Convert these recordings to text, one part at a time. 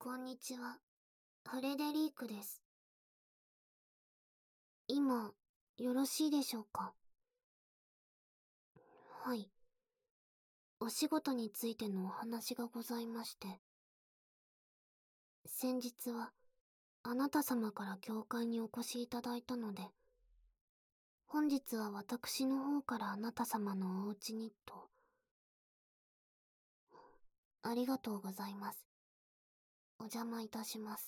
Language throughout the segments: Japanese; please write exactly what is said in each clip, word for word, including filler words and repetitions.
こんにちは、フレデリークです。今、よろしいでしょうか？はい。お仕事についてのお話がございまして。先日は、あなた様から教会にお越しいただいたので、本日は私の方からあなた様のお家にと。ありがとうございます。お邪魔いたします。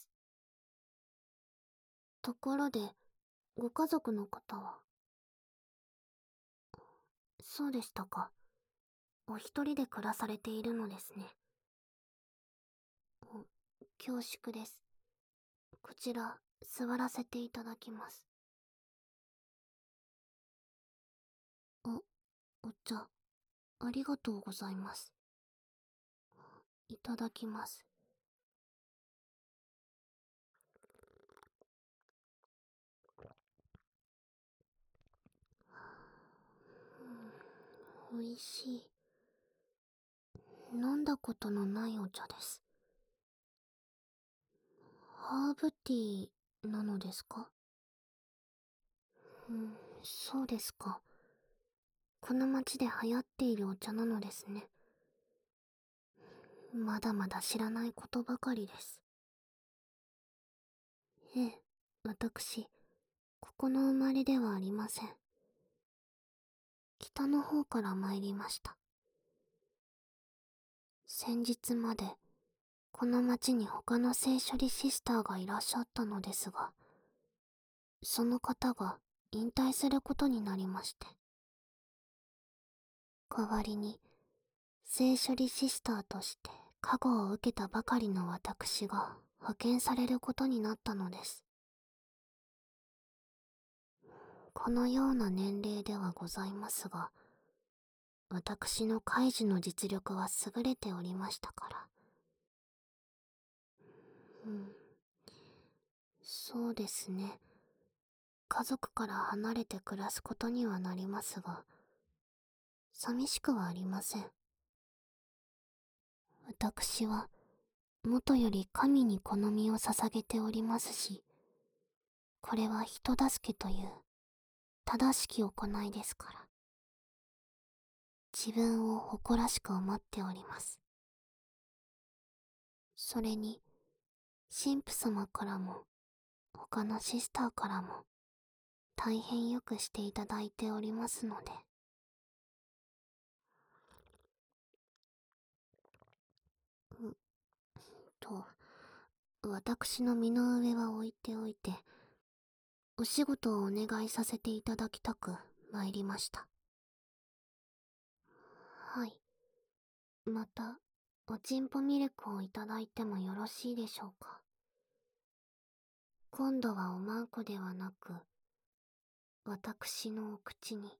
ところで、ご家族の方は？そうでしたか。お一人で暮らされているのですね。お、恐縮です。こちら、座らせていただきます。お、お茶、ありがとうございます。いただきます。うん、おいしい。飲んだことのないお茶です。ハーブティーなのですか？うん、そうですか。この町で流行っているお茶なのですね。まだまだ知らないことばかりです。ええ、私、ここの生まれではありません。北の方から参りました。先日まで、この町に他の聖処理シスターがいらっしゃったのですが、その方が引退することになりまして。代わりに、聖処理シスターとして加護を受けたばかりの私が派遣されることになったのです。このような年齢ではございますが、私の開示の実力は優れておりましたから。うん。そうですね。家族から離れて暮らすことにはなりますが、寂しくはありません。私は、もとより神に好みを捧げておりますし、これは人助けという、正しき行いですから。自分を誇らしく思っております。それに、神父様からも、他のシスターからも、大変よくしていただいておりますので。う、と、私の身の上は置いておいて、お仕事をお願いさせていただきたく参りました。はい。また、おちんぽミルクをいただいてもよろしいでしょうか。今度はおまんこではなく、私のお口に。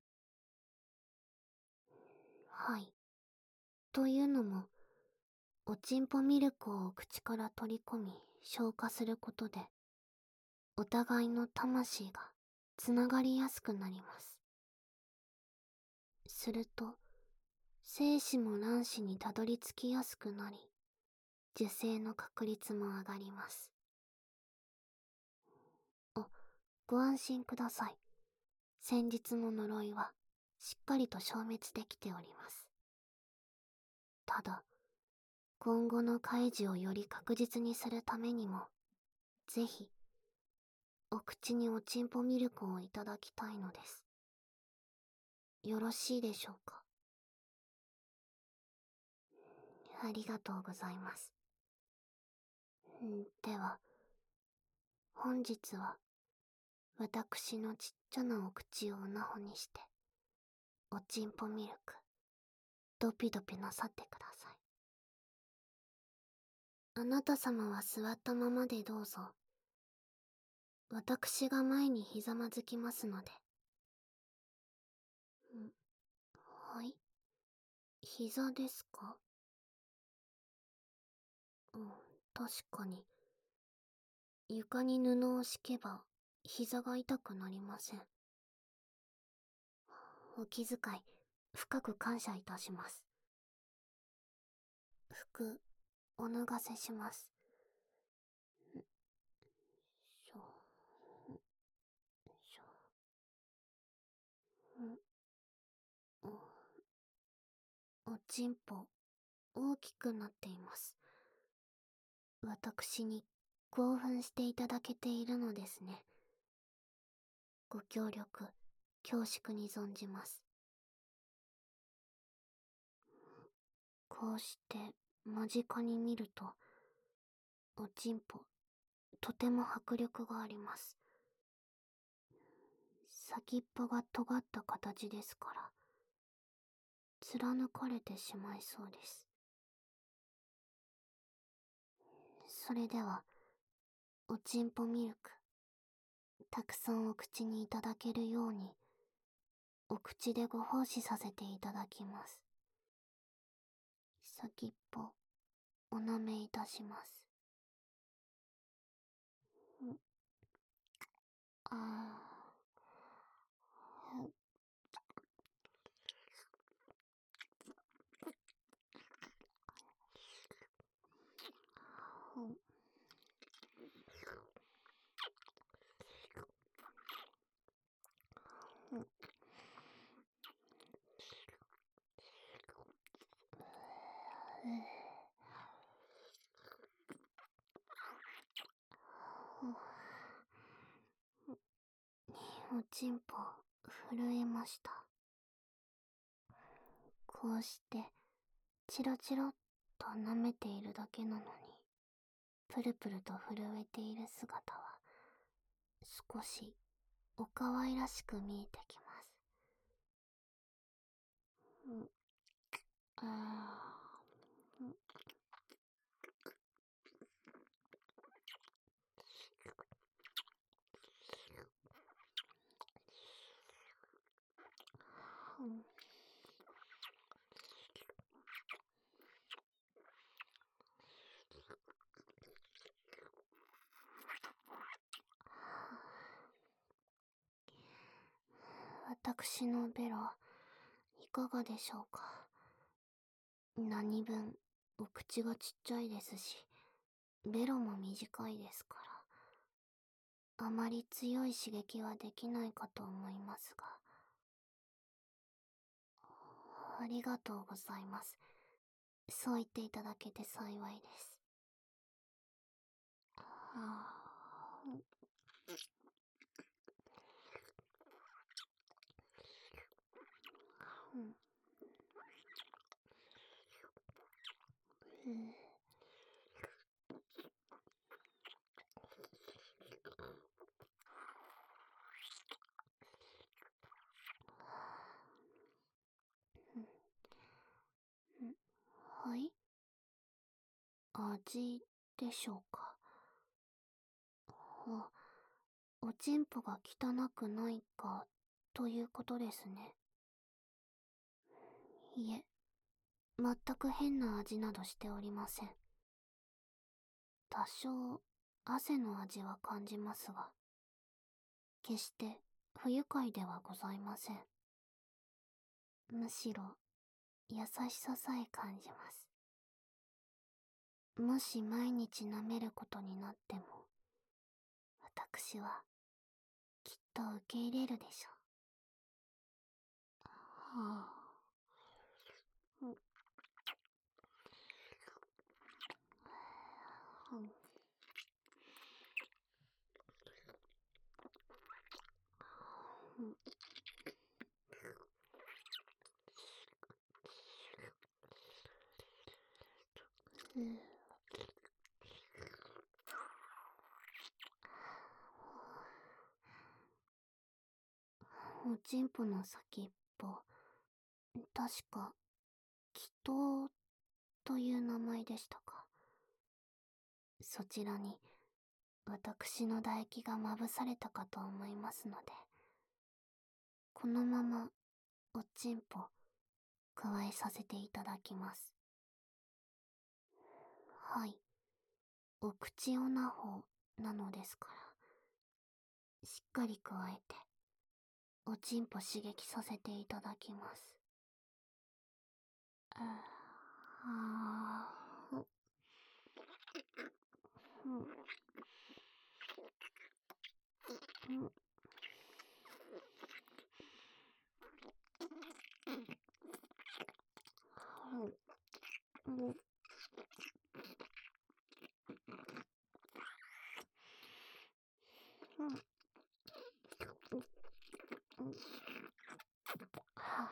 はい。というのも、おちんぽミルクを口から取り込み消化することで、お互いの魂がつながりやすくなります。すると、精子も卵子にたどり着きやすくなり、受精の確率も上がります。お、ご安心ください。先日の呪いはしっかりと消滅できております。ただ、今後の開示をより確実にするためにも、ぜひ、お口におちんぽミルクをいただきたいのです。よろしいでしょうか。ありがとうございます。んでは、本日は、私のちっちゃなお口をおなほにして、おちんぽミルク、ドピドピなさってください。あなた様は座ったままでどうぞ。私が前にひざまずきますので。ん、はい。膝ですか？うん、確かに。床に布を敷けば、膝が痛くなりません。お気遣い、深く感謝いたします。服、お脱がせします。 おちんぽ、大きくなっています。私に興奮していただけているのですね。ご協力、恐縮に存じます。こうして間近に見ると、おちんぽ、とても迫力があります。先っぽが尖った形ですから、貫かれてしまいそうです。それでは、おちんぽミルク、たくさんお口にいただけるように、お口でご奉仕させていただきます。先っぽ、お舐めいたします。あー、うん、うん、おちんぽ、震えました。こうして、チロチロっと舐めているだけなのに、プルプルと震えている姿は、少し、お可愛らしく見えてきます。うん、あー、うん、うん、私のベロ、いかがでしょうか。何分、お口がちっちゃいですし、ベロも短いですから、あまり強い刺激はできないかと思いますが。ありがとうございます。そう言っていただけて幸いです。はあ、うん、うん、うん、うん、はい、味でしょうか。あ、おちんぽが汚くないか、ということですね。いえ、全く変な味などしておりません。多少、汗の味は感じますが、決して不愉快ではございません。むしろ、優しささえ感じます。もし毎日舐めることになっても、私は、きっと受け入れるでしょう。はあ。うん、うん、うん、うん、おちんぽの先っぽ、確か、祈祷という名前でしたか。そちらに、私の唾液がまぶされたかと思いますので、このまま、おちんぽ、加えさせていただきます。はい。お口オナホなのですから、しっかり加えて、おちんぽ刺激させていただきます。ああ、うん、うん、 う、うん、うん、は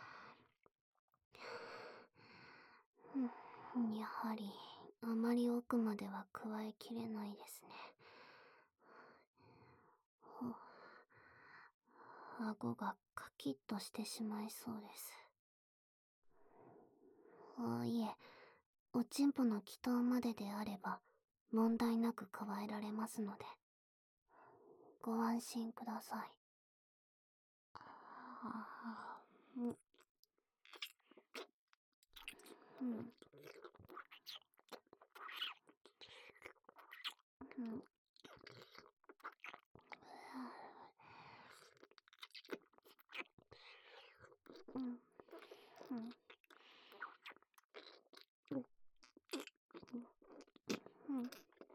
うん、やはり、あまり奥までは加えきれないですね。ほ顎がカキッとしてしまいそうです。あ、いえ、おちんぽの祈祷までであれば、問題なく加えられますので、ご安心ください。あー、うん、うん、うん、うん、うん、うん、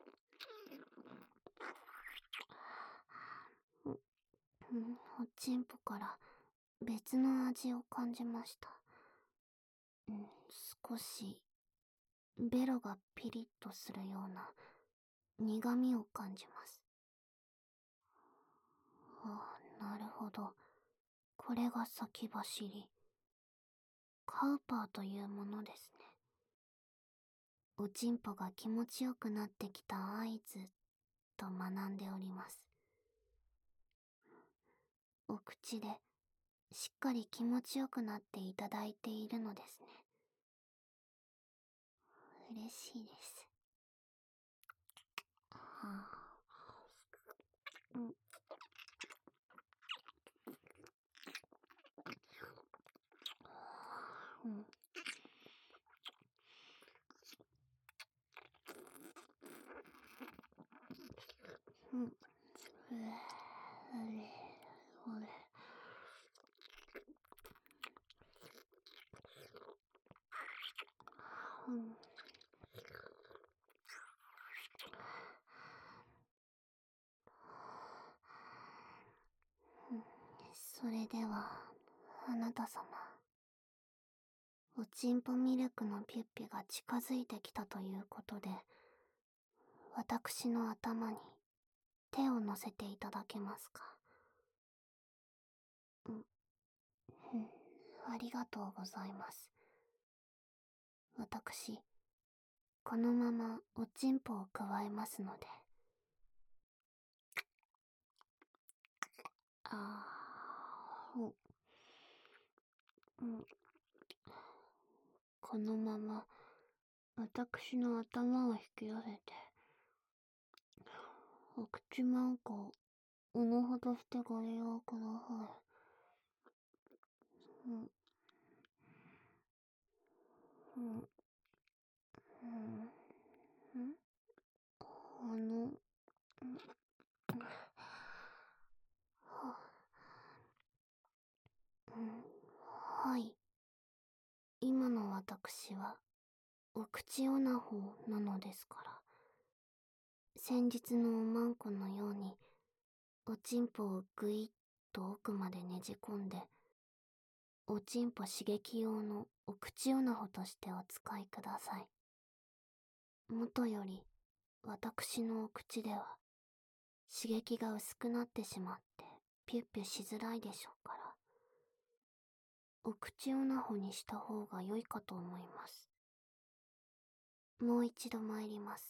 うん、おちんぽから別の味を感じました。うん、少し、ベロがピリッとするような苦味を感じます。ああ、なるほど。これが先走り。カウパーというものですね。おちんぽが気持ちよくなってきた合図と学んでおります。お口でしっかり気持ちよくなっていただいているのですね。嬉しいです。はあ、うん、うん、うん、うえ、うえ、うえ、うん、うん。それでは、あなた様。おちんぽミルクのピュッピュが近づいてきたということで、私の頭に手を乗せていただけますか。うん、うん、ありがとうございます。私、このままおちんぽを加えますので。あー、うん、うん、このまま私の頭を引き寄せて、お口まんこをうのほどしてご利用ください。うん、うん、うん、うん、あの、うん、は、うん、はい。今の私は、お口オナホなのですから。先日のおまんこのように、おちんぽをぐいっと奥までねじ込んで、おちんぽ刺激用のお口オナホとしてお使いください。もとより、私のお口では、刺激が薄くなってしまって、ピュッピュしづらいでしょうから、お口オナホにした方が良いかと思います。もう一度参ります。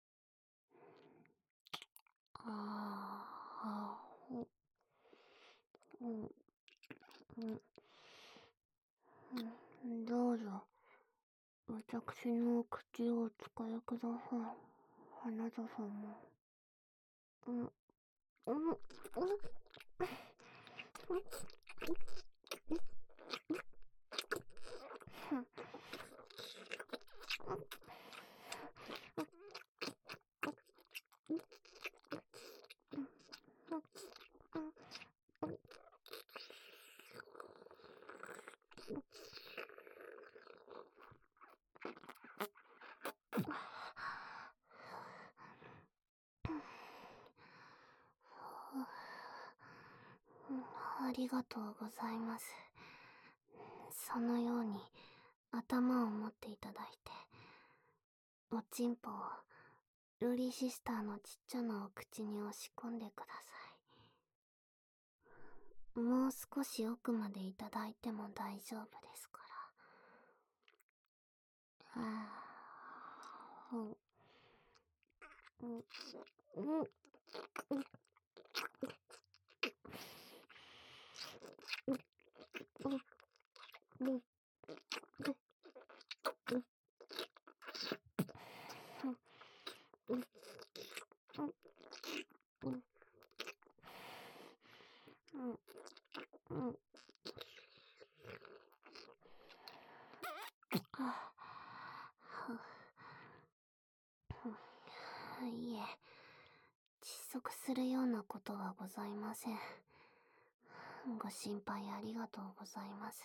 あー、あー、うん、うん、うん、どうぞ、私のお口をお使いください。あなた様。うん、うん、うん、うん、ありがとうございます。そのように、 頭を持っていただいて、おちんぽをルリシスターのちっちゃなお口に押し込んでください。もう少し奥までいただいても大丈夫ですから。はぁ、うん、うん、うん、うん、いえ、窒息するようなことはございません。ご心配ありがとうございます。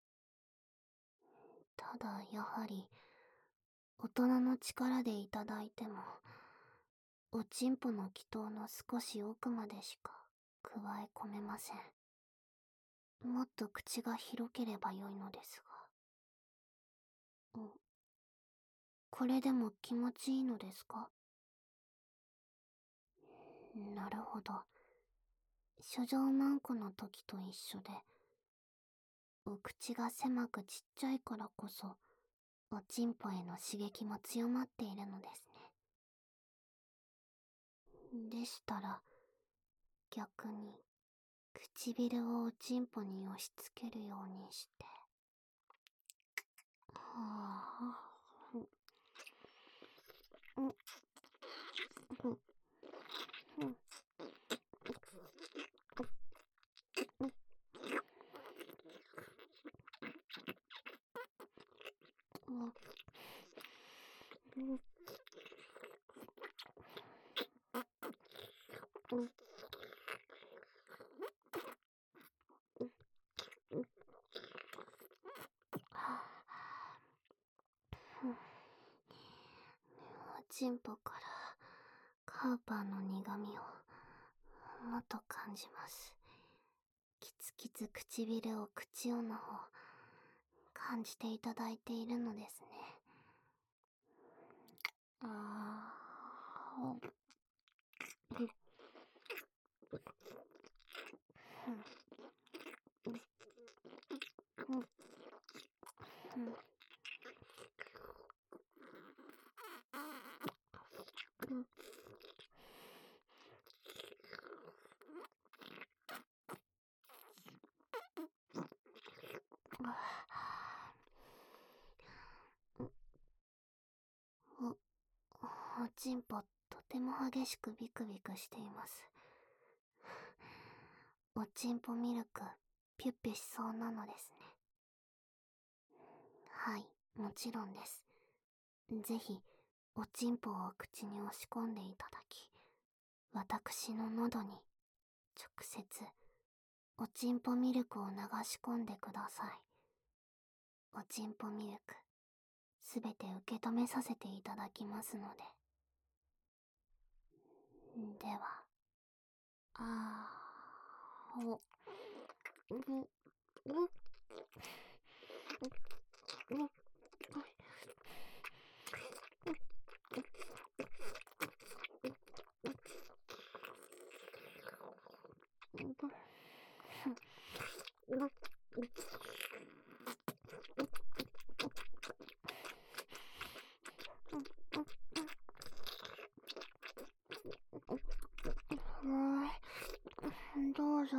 ただ、やはり、大人の力でいただいても、おちんぽの気筒の少し奥までしか加え込めません。もっと口が広ければよいのですが。ん、これでも気持ちいいのですか？なるほど。処女マンコの時と一緒で、お口が狭くちっちゃいからこそ、おちんぽへの刺激も強まっているのですね。でしたら、逆に、唇をおちんぽに押し付けるようにして。はあ。うん、うん、うん、うん、うん、うん、おちんぽからカーパーの苦味をもっと感じます。キツキツ唇を口をの方感じていただいているのですね。ああ、うん、うん、うん、うん、うん、お、おちんぽとても激しくビクビクしています。おちんぽミルクピュッピュしそうなのですね。はい、もちろんです。ぜひ、おちんぽを口に押し込んでいただき、私の喉に、直接、おちんぽミルクを流し込んでください。おちんぽミルク、すべて受け止めさせていただきますので。では、あー、お、う、う、う、う、どうぞ。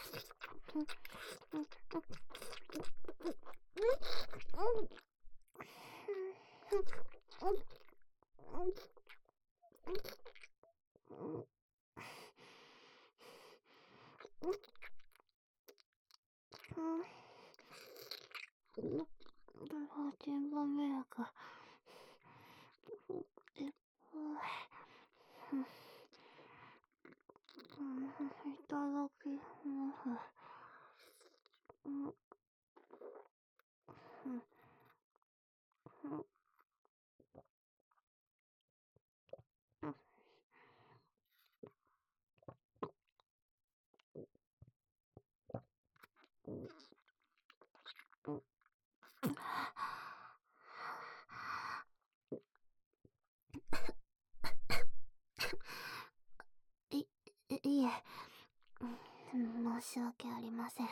おちんぽミルク。いただきます。 申し訳ありません。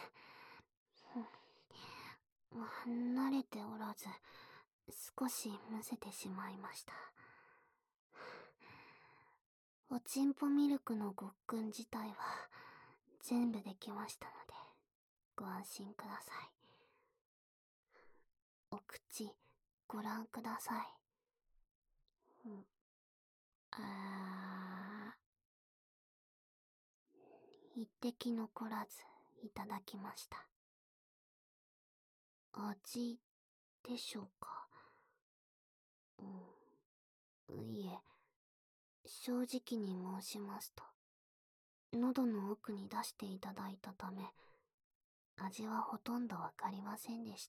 慣れておらず、少しむせてしまいました。おちんぽミルクのごっくん自体は全部できましたので、ご安心ください。お口、ご覧ください。うん、あー、一滴残らずいただきました。味でしょうか。うん、いえ、正直に申しますと、喉の奥に出していただいたため、味はほとんどわかりませんでした。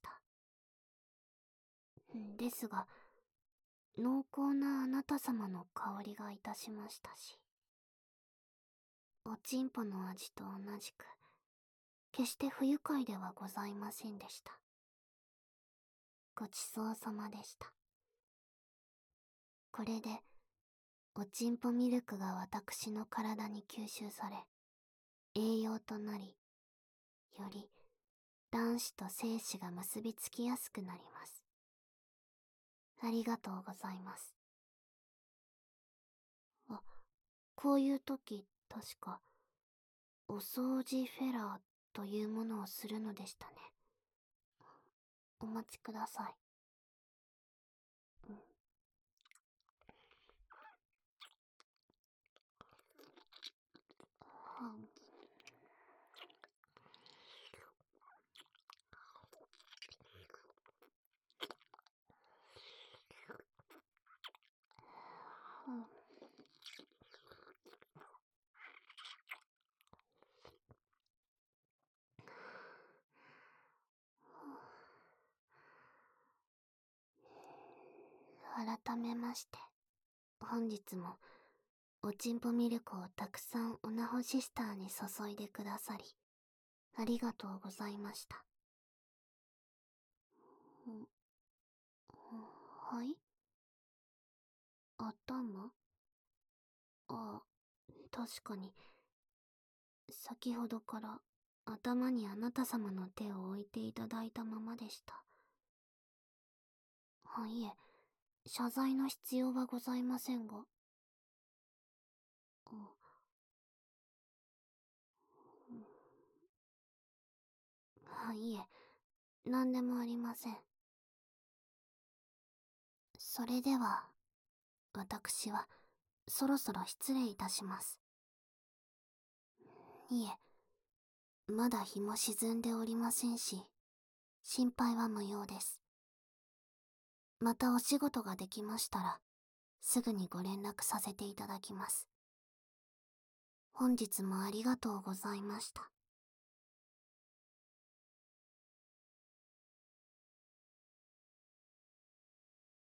ですが、濃厚なあなた様の香りがいたしましたし、おちんぽの味と同じく、決して不愉快ではございませんでした。ごちそうさまでした。これで、おちんぽミルクが私の体に吸収され、栄養となり、より卵子と精子が結びつきやすくなります。ありがとうございます。あ、こういう時、確か、お掃除フェラーというものをするのでしたね。お待ちください。うん、はんうん、改めまして、本日もおちんぽミルクをたくさんオナホシスターに注いでくださり、ありがとうございました。んはい、頭、あ、確かに、先ほどから頭にあなた様の手を置いていただいたままでした。はい、いえ、謝罪の必要はございませんが。あ、うん、はい、いえ、何でもありません。それでは、私は、そろそろ失礼いたします。いえ、まだ日も沈んでおりませんし、心配は無用です。またお仕事ができましたら、すぐにご連絡させていただきます。本日もありがとうございました。